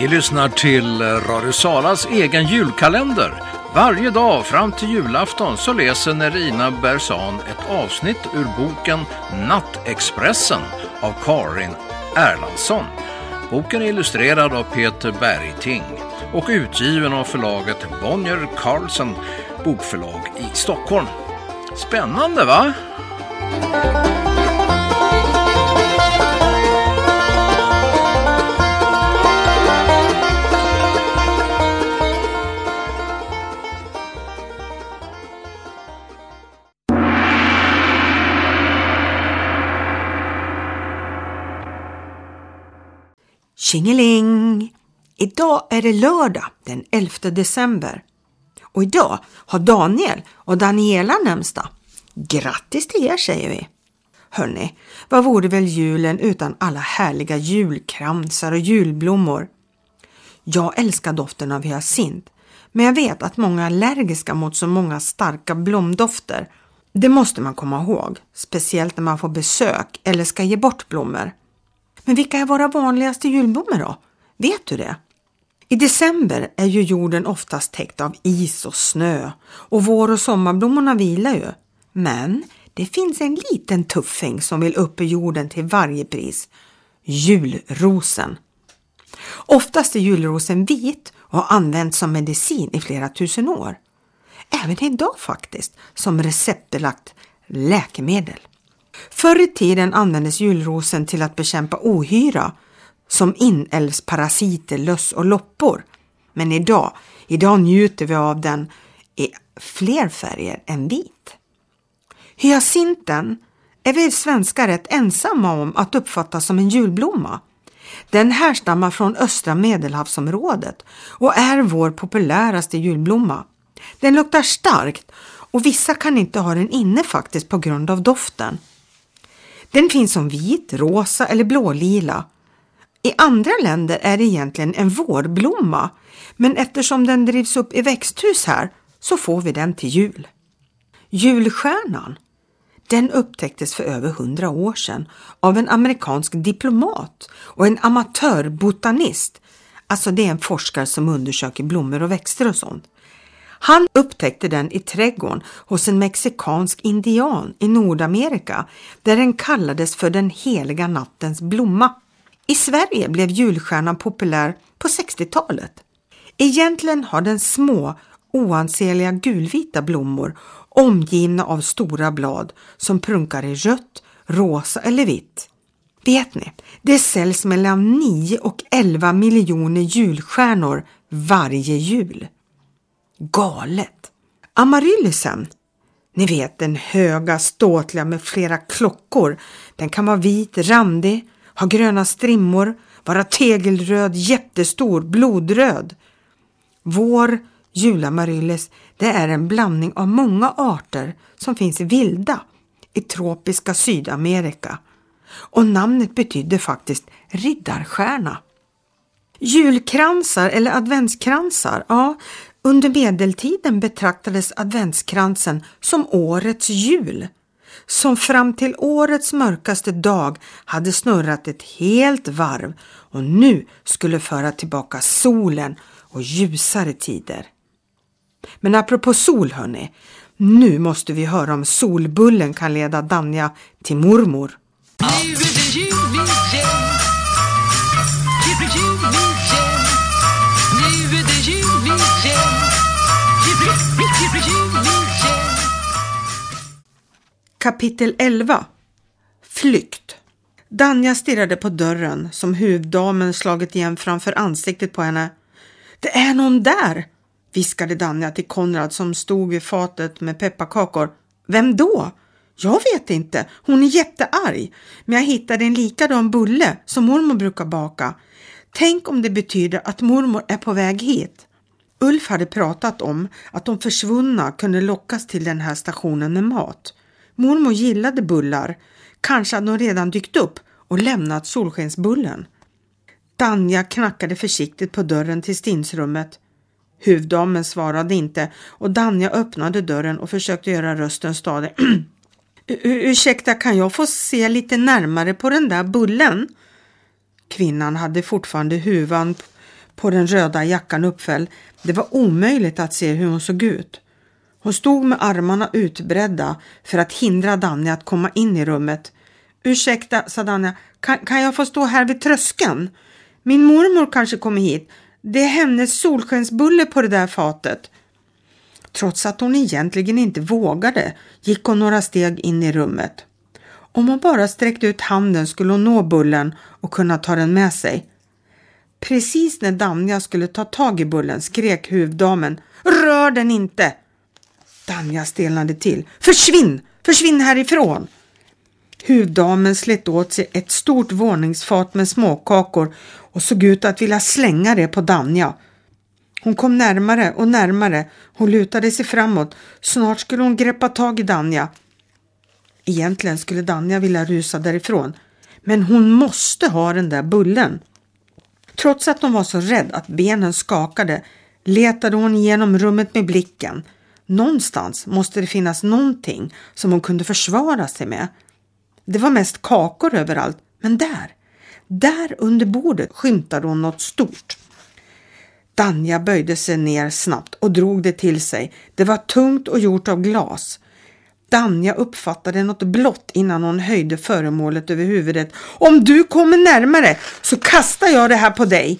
Ni lyssnar till Radio Salas egen julkalender. Varje dag fram till julafton så läser Nerina Bersan ett avsnitt ur boken Nattexpressen av Karin Erlandsson. Boken är illustrerad av Peter Bergting och utgiven av förlaget Bonnier Carlsen bokförlag i Stockholm. Spännande, va? Tjingeling! Idag är det lördag den 11 december. Och idag har Daniel och Daniela namnsdag. Grattis till er, säger vi. Hörrni, vad vore väl julen utan alla härliga julkransar och julblommor? Jag älskar doften av hyacint, men jag vet att många är allergiska mot så många starka blomdofter. Det måste man komma ihåg, speciellt när man får besök eller ska ge bort blommor. Men vilka är våra vanligaste julblommor då? Vet du det? I december är ju jorden oftast täckt av is och snö och vår- och sommarblommorna vilar ju. Men det finns en liten tuffing som vill upp i jorden till varje pris. Julrosen. Oftast är julrosen vit och har använts som medicin i flera tusen år. Även idag faktiskt som receptbelagt läkemedel. Förr i tiden användes julrosen till att bekämpa ohyra som inälvsparasiter, löss och loppor. Men idag njuter vi av den i fler färger än vit. Hyacinten är vi svenskar rätt ensamma om att uppfatta som en julblomma. Den härstammar från östra Medelhavsområdet och är vår populäraste julblomma. Den luktar starkt och vissa kan inte ha den inne faktiskt på grund av doften. Den finns som vit, rosa eller blålila. I andra länder är det egentligen en vårblomma, men eftersom den drivs upp i växthus här så får vi den till jul. Julstjärnan, den upptäcktes för över 100 år sedan av en amerikansk diplomat och en amatörbotanist. Alltså det är en forskare som undersöker blommor och växter och sånt. Han upptäckte den i trädgården hos en mexikansk indian i Nordamerika där den kallades för den heliga nattens blomma. I Sverige blev julstjärnan populär på 60-talet. Egentligen har den små, oansenliga gulvita blommor omgivna av stora blad som prunkar i rött, rosa eller vitt. Vet ni, det säljs mellan 9 och 11 miljoner julstjärnor varje jul. Galet. Amaryllysen, ni vet den höga ståtliga med flera klockor. Den kan vara vit, randig, ha gröna strimmor, vara tegelröd, jättestor, blodröd. Vår julamaryllis, det är en blandning av många arter som finns vilda i tropiska Sydamerika. Och namnet betyder faktiskt riddarstjärna. Julkransar eller adventskransar, ja, under medeltiden betraktades adventskransen som årets jul, som fram till årets mörkaste dag hade snurrat ett helt varv och nu skulle föra tillbaka solen och ljusare tider. Men apropå sol, hörni, nu måste vi höra om solbullen kan leda Danja till mormor. Nu är det jul igen. Det är jul igen. Nu är det jul igen. Det är jul igen. Kapitel 11. Flykt. Danja stirrade på dörren som huvuddamen slagit igen framför ansiktet på henne. Det är någon där, viskade Danja till Konrad som stod vid fatet med pepparkakor. Vem då? Jag vet inte, hon är jättearg. Men jag hittade en likadan bulle som mormor brukar baka. Tänk om det betyder att mormor är på väg hit. Ulf hade pratat om att de försvunna kunde lockas till den här stationen med mat. Mormor gillade bullar. Kanske hade de redan dykt upp och lämnat solskensbullen. Danja knackade försiktigt på dörren till stinsrummet. Huvuddamen svarade inte och Danja öppnade dörren och försökte göra rösten stadig. Ursäkta, kan jag få se lite närmare på den där bullen? Kvinnan hade fortfarande huvan på den röda jackan uppföll. Det var omöjligt att se hur hon såg ut. Hon stod med armarna utbredda för att hindra Danja att komma in i rummet. Ursäkta, sa Danja, kan jag få stå här vid tröskeln? Min mormor kanske kommer hit. Det är hennes solskensbulle på det där fatet. Trots att hon egentligen inte vågade gick hon några steg in i rummet. Om hon bara sträckte ut handen skulle hon nå bullen och kunna ta den med sig. Precis när Danja skulle ta tag i bullen skrek huvuddamen: "Rör den inte!" Danja stelnade till. "Försvinn! Försvinn härifrån!" Huvuddamen slet åt sig ett stort våningsfat med småkakor och såg ut att vilja slänga det på Danja. Hon kom närmare och närmare. Hon lutade sig framåt. Snart skulle hon greppa tag i Danja. Egentligen skulle Danja vilja rusa därifrån. Men hon måste ha den där bullen. Trots att hon var så rädd att benen skakade letade hon igenom rummet med blicken. Någonstans måste det finnas någonting som hon kunde försvara sig med. Det var mest kakor överallt, men där under bordet skymtade hon något stort. Danja böjde sig ner snabbt och drog det till sig. Det var tungt och gjort av glas. Danja uppfattade något blått innan hon höjde föremålet över huvudet. "Om du kommer närmare så kastar jag det här på dig."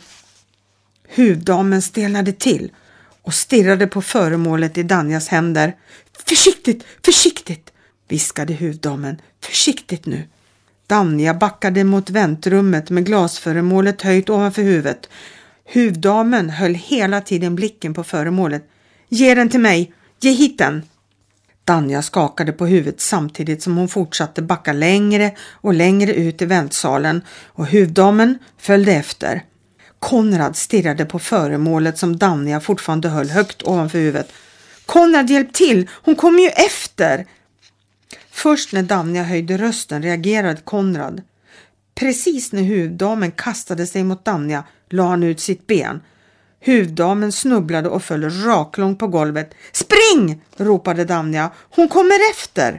Huvuddamen stelnade till och stirrade på föremålet i Danjas händer. "Försiktigt, försiktigt!" viskade huvuddamen. "Försiktigt nu." Danja backade mot väntrummet med glasföremålet höjt ovanför huvudet. Huvuddamen höll hela tiden blicken på föremålet. "Ge den till mig! Ge hit den!" Danja skakade på huvudet samtidigt som hon fortsatte backa längre och längre ut i väntsalen och huvuddamen följde efter. Konrad stirrade på föremålet som Danja fortfarande höll högt ovanför huvudet. "Konrad, hjälp till! Hon kommer ju efter!" Först när Danja höjde rösten reagerade Konrad. Precis när huvuddamen kastade sig mot Danja la han ut sitt ben. Huvuddamen snubblade och föll raklång på golvet. "Spring!" ropade Danja. "Hon kommer efter!"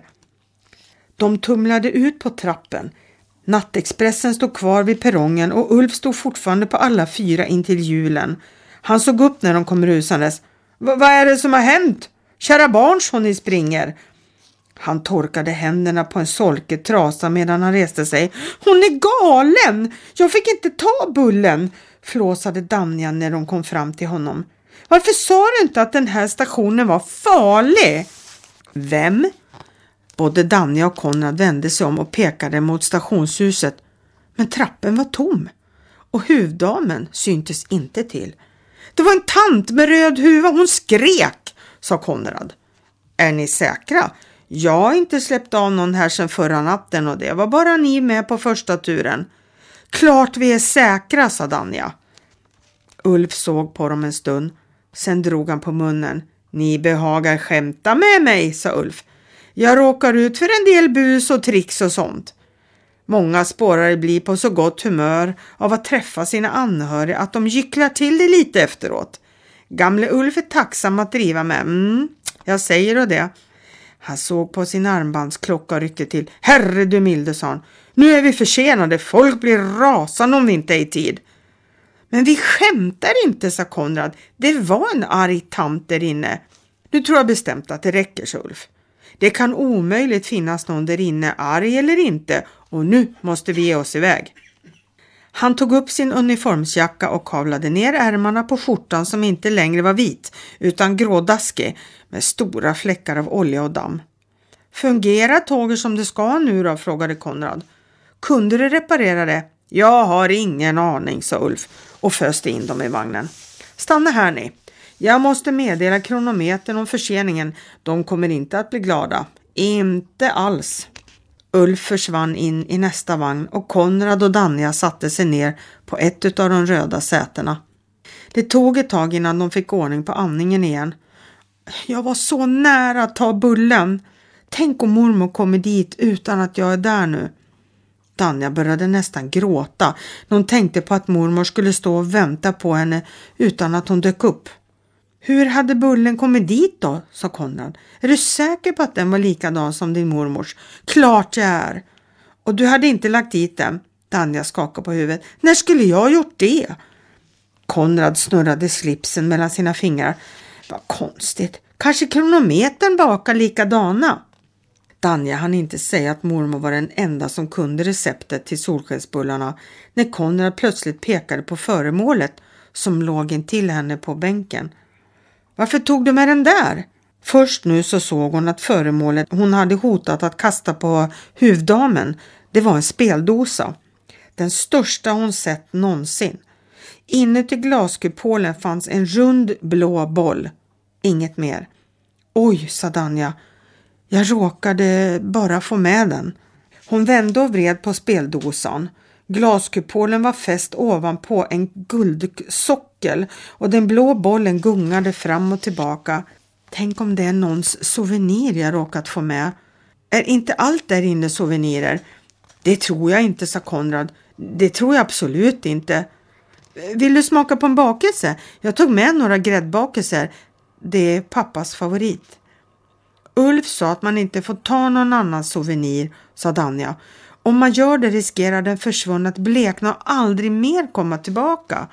De tumlade ut på trappen. Nattexpressen stod kvar vid perrongen och Ulf stod fortfarande på alla fyra intill hjulen. Han såg upp när de kom rusandes. Vad är det som har hänt? Kära barn, så ni springer." Han torkade händerna på en solkig trasa medan han reste sig. "Hon är galen! Jag fick inte ta bullen!" flåsade Danja när de kom fram till honom. "Varför sa du inte att den här stationen var farlig?" "Vem?" Både Danja och Konrad vände sig om och pekade mot stationshuset. Men trappen var tom och huvuddamen syntes inte till. "Det var en tant med röd huva, hon skrek!" sa Konrad. "Är ni säkra? Jag har inte släppt av någon här sedan förra natten och det var bara ni med på första turen." "Klart vi är säkra", sa Danja. Ulf såg på dem en stund. Sen drog han på munnen. "Ni behagar skämta med mig", sa Ulf. "Jag råkar ut för en del bus och tricks och sånt." Många spårare blir på så gott humör av att träffa sina anhöriga att de gycklar till det lite efteråt. Gamle Ulf är tacksam att driva med. Jag säger då det. Han såg på sin armbandsklocka och ryckte till. "Herre du milde", sa han. "Nu är vi försenade. Folk blir rasande om vi inte är i tid." "Men vi skämtar inte", sa Konrad. "Det var en arg tant där inne." "Nu tror jag bestämt att det räcker", sa Ulf. "Det kan omöjligt finnas någon där inne, arg eller inte. Och nu måste vi ge oss iväg." Han tog upp sin uniformsjacka och kavlade ner ärmarna på skjortan som inte längre var vit utan grådaskig med stora fläckar av olja och damm. "Fungerar tåget som det ska nu då?" frågade Konrad. "Kunde du reparera det?" "Jag har ingen aning", sa Ulf och föste in dem i vagnen. "Stanna här ni. Jag måste meddela kronometern om förseningen. De kommer inte att bli glada." "Inte alls." Ulf försvann in i nästa vagn och Konrad och Danja satte sig ner på ett av de röda sätena. Det tog ett tag innan de fick ordning på andningen igen. "Jag var så nära att ta bullen. Tänk om mormor kommer dit utan att jag är där nu." Danja började nästan gråta när hon tänkte på att mormor skulle stå och vänta på henne utan att hon dök upp. "Hur hade bullen kommit dit då?" sa Konrad. "Är du säker på att den var likadan som din mormors?" "Klart jag är." "Och du hade inte lagt dit den?" Danja skakade på huvudet. "När skulle jag gjort det?" Konrad snurrade slipsen mellan sina fingrar. Vad konstigt. Kanske kronometern bakar likadana. Danja hann inte säga att mormor var den enda som kunde receptet till solskensbullarna när Konrad plötsligt pekade på föremålet som låg intill henne på bänken. Varför tog du med den där? Först nu så såg hon att föremålet hon hade hotat att kasta på huvuddamen, det var en speldosa. Den största hon sett någonsin. Inuti glaskupolen fanns en rund blå boll. Inget mer. Oj, sa Danja. Jag råkade bara få med den. Hon vände och vred på speldosan. Glaskupolen var fäst ovanpå en guldsockel och den blå bollen gungade fram och tillbaka. Tänk om det är någons souvenir jag råkat få med. Är inte allt där inne souvenirer? Det tror jag inte, sa Konrad. Det tror jag absolut inte. Vill du smaka på en bakelse? Jag tog med några gräddbakelser. Det är pappas favorit. Ulf sa att man inte får ta någon annan souvenir, sa Danja. Om man gör det riskerar den försvunna att blekna och aldrig mer komma tillbaka.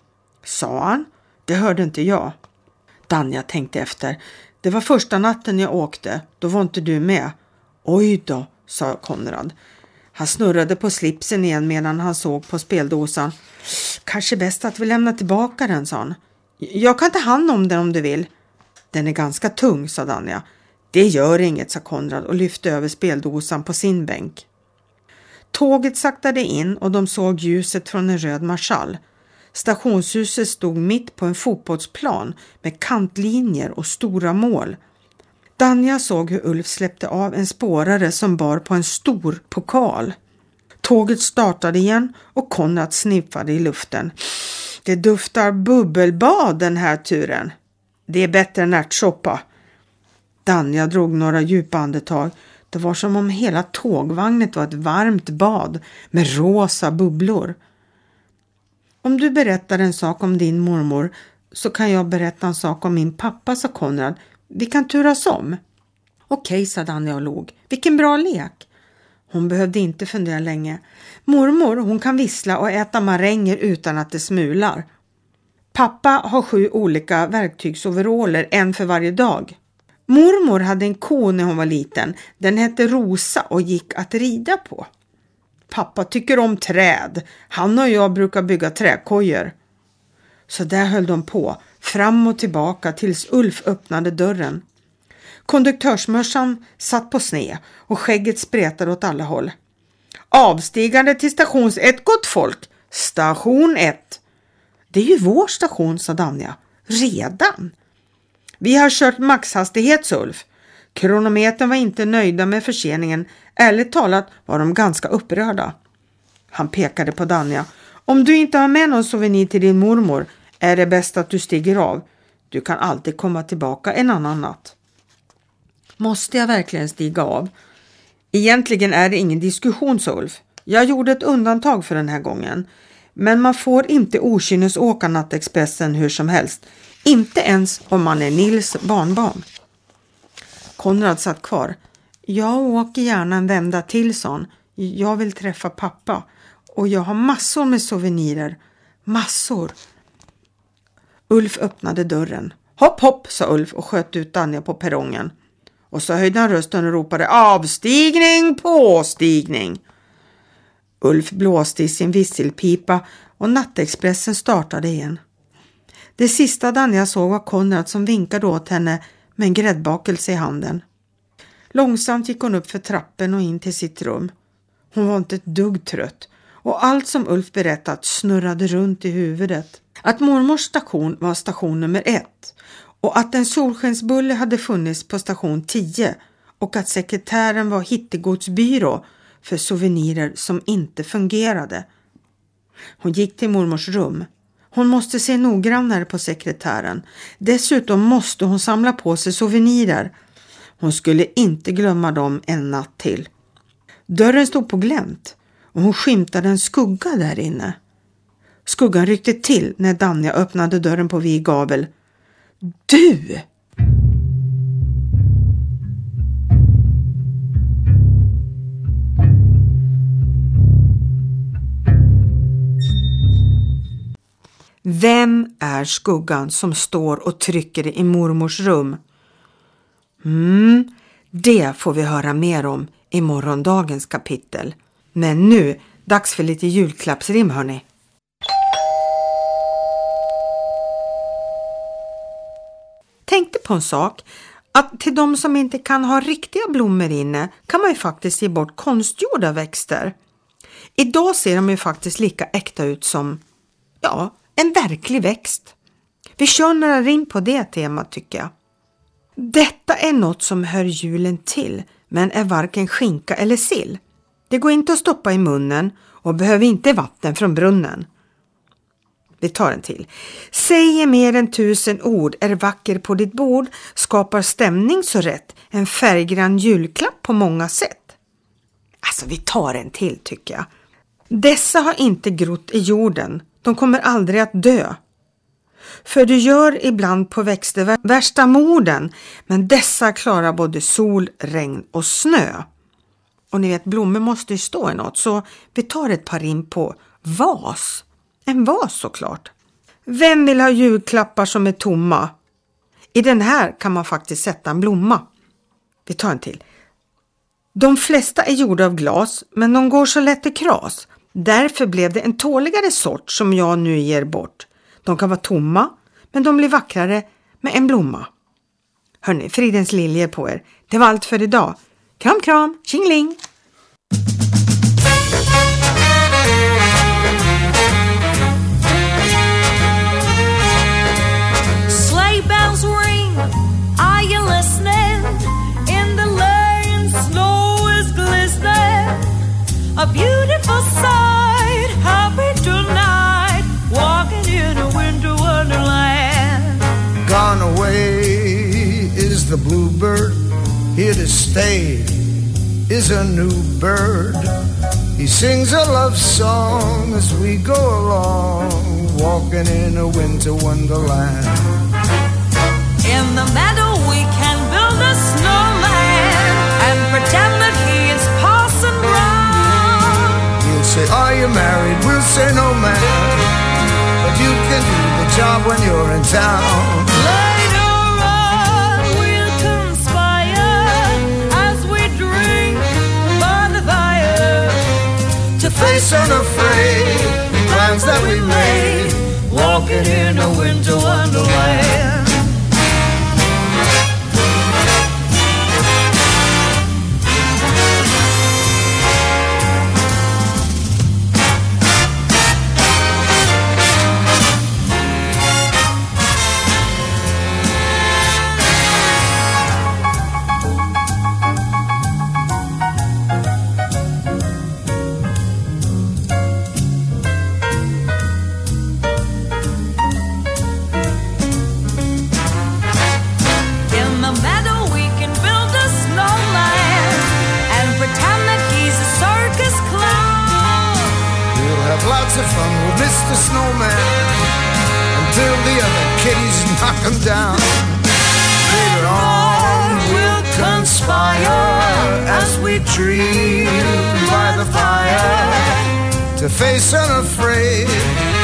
Sa han? Det hörde inte jag. Danja tänkte efter. Det var första natten jag åkte. Då var inte du med. Oj då, sa Konrad. Han snurrade på slipsen igen medan han såg på speldosan. Kanske bäst att vi lämnar tillbaka den, sa han. Jag kan ta hand om den om du vill. Den är ganska tung, sa Danja. Det gör inget, sa Konrad och lyfte över speldosan på sin bänk. Tåget saktade in och de såg ljuset från en röd marschall. Stationshuset stod mitt på en fotbollsplan med kantlinjer och stora mål. Danja såg hur Ulf släppte av en spårare som bar på en stor pokal. Tåget startade igen och Konrad sniffade i luften. Det duftar bubbelbad den här turen. Det är bättre än ärtsoppa. Danja drog några djupa andetag. Det var som om hela tågvagnet var ett varmt bad med rosa bubblor. Om du berättar en sak om din mormor så kan jag berätta en sak om min pappa, sa Konrad. Vi kan turas om. Okej, sa Danja och log. Vilken bra lek. Hon behövde inte fundera länge. Mormor, hon kan vissla och äta maränger utan att det smular. Pappa har 7 olika verktygsoverall, en för varje dag. Mormor hade en ko när hon var liten. Den hette Rosa och gick att rida på. Pappa tycker om träd. Han och jag brukar bygga träkojor. Så där höll de på, fram och tillbaka tills Ulf öppnade dörren. Konduktörsmörsan satt på sne och skägget spretade åt alla håll. Avstigande till station 1, gott folk. Station 1. Det är ju vår station, sa Danja. Redan? Vi har kört maxhastighet, Ulf. Kronometern var inte nöjda med förseningen. Ärligt talat var de ganska upprörda. Han pekade på Danja. Om du inte har med någon souvenir till din mormor är det bäst att du stiger av. Du kan alltid komma tillbaka en annan natt. Måste jag verkligen stiga av? Egentligen är det ingen diskussion, sa Ulf. Jag gjorde ett undantag för den här gången. Men man får inte okynnes åka Nattexpressen hur som helst. Inte ens om man är Nils barnbarn. Konrad satt kvar. Jag åker gärna en vända till, son. Jag vill träffa pappa. Och jag har massor med souvenirer. Massor. Ulf öppnade dörren. Hopp, hopp, sa Ulf och sköt ut Danja på perrongen. Och så höjde han rösten och ropade avstigning, påstigning. Ulf blåste i sin visselpipa och Nattexpressen startade igen. Det sista Danja såg var Konrad som vinkade åt henne med en gräddbakelse i handen. Långsamt gick hon upp för trappen och in till sitt rum. Hon var inte ett dugg trött och allt som Ulf berättat snurrade runt i huvudet. Att mormors station var station nummer 1 och att en solskensbulle hade funnits på station 10 och att sekretären var hittegodsbyrå för souvenirer som inte fungerade. Hon gick till mormors rum. Hon måste se noggrannare på sekretären. Dessutom måste hon samla på sig souvenirer. Hon skulle inte glömma dem en natt till. Dörren stod på glänt och hon skymtade en skugga där inne. Skuggan ryckte till när Danja öppnade dörren på vid gavel. Du! Vem är skuggan som står och trycker i mormors rum? Det får vi höra mer om i morgondagens kapitel. Men nu, dags för lite julklappsrim hörni. Tänkte på en sak, att till de som inte kan ha riktiga blommor inne kan man ju faktiskt ge bort konstgjorda växter. Idag ser de ju faktiskt lika äkta ut som, en verklig växt. Vi kör några rim på det temat tycker jag. Detta är något som hör julen till, men är varken skinka eller sill. Det går inte att stoppa i munnen och behöver inte vatten från brunnen. Vi tar en till. Säger mer än 1000 ord, är vacker på ditt bord, skapar stämning så rätt, en färggrann julklapp på många sätt. Alltså vi tar en till tycker jag. Dessa har inte grott i jorden, de kommer aldrig att dö. För du gör ibland på växter värsta morden, men dessa klarar både sol, regn och snö. Och ni vet, blommor måste ju stå i något, så vi tar ett par rim på vas. En vas såklart. Vem vill ha julklappar som är tomma? I den här kan man faktiskt sätta en blomma. Vi tar en till. De flesta är gjorda av glas, men de går så lätt i kras. Därför blev det en tåligare sort som jag nu ger bort. De kan vara tomma, men de blir vackrare med en blomma. Hörrni, fridens liljor på er. Det var allt för idag. Kram, kram, tjingling! Sleigh bells ring, are you listening? In the lane, snow is glistening. A beautiful sight, happy tonight, walking in a winter wonderland. Gone away is the bluebird, here to stay is a new bird. He sings a love song as we go along, walking in a winter wonderland. In the meadow we can build a snowman and pretend that he is Parson Brown. He'll say, are you married? We'll say, no man, but you can do the job when you're in town. Later on we'll conspire as we drink by the fire To face unafraid the plans that we made, walking in a winter wonderland. Lots of fun with Mr. Snowman until the other kitties knock him down. Later on we'll conspire as we dream by the fire to face unafraid